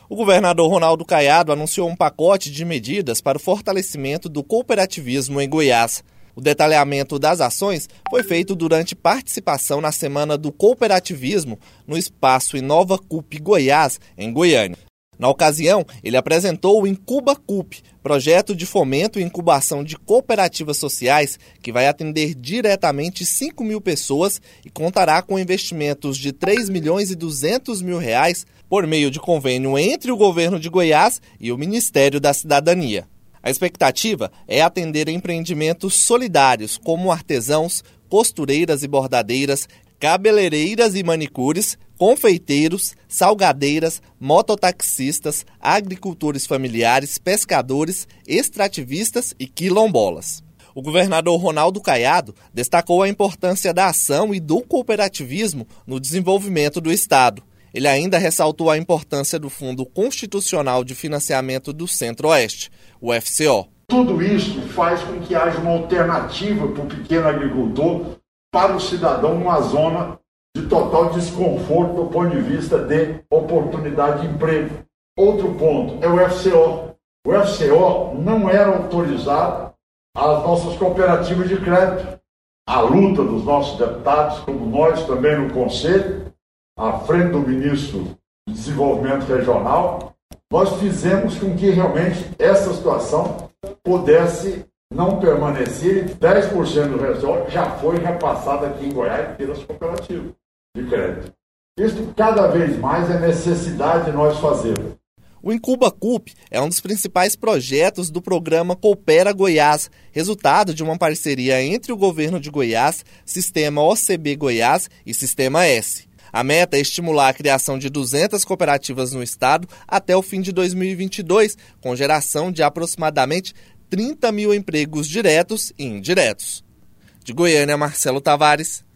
O governador Ronaldo Caiado anunciou um pacote de medidas para o fortalecimento do cooperativismo em Goiás. O detalhamento das ações foi feito durante participação na Semana do Cooperativismo no espaço Inova Coop Goiás, em Goiânia. Na ocasião, ele apresentou o Incuba Coop, projeto de fomento e incubação de cooperativas sociais que vai atender diretamente 5.000 pessoas e contará com investimentos de R$3.200.000 por meio de convênio entre o governo de Goiás e o Ministério da Cidadania. A expectativa é atender empreendimentos solidários como artesãos, costureiras e bordadeiras, cabeleireiras e manicures, confeiteiros, salgadeiras, mototaxistas, agricultores familiares, pescadores, extrativistas e quilombolas. O governador Ronaldo Caiado destacou a importância da ação e do cooperativismo no desenvolvimento do Estado. Ele ainda ressaltou a importância do Fundo Constitucional de Financiamento do Centro-Oeste, o FCO. Tudo isso faz com que haja uma alternativa para o pequeno agricultor, para o cidadão, numa zona de total desconforto do ponto de vista de oportunidade de emprego. Outro ponto é o FCO. O FCO não era autorizado às nossas cooperativas de crédito. A luta dos nossos deputados, como nós também no Conselho, à frente do ministro do Desenvolvimento Regional, nós fizemos com que realmente essa situação pudesse não permanecer. 10% do FCO já foi repassado aqui em Goiás pelas cooperativas de crédito. Isso cada vez mais é necessidade de nós fazermos. O Incuba Coop é um dos principais projetos do programa Coopera Goiás, resultado de uma parceria entre o governo de Goiás, Sistema OCB Goiás e Sistema S. A meta é estimular a criação de 200 cooperativas no estado até o fim de 2022, com geração de aproximadamente 30.000 empregos diretos e indiretos. De Goiânia, Marcelo Tavares.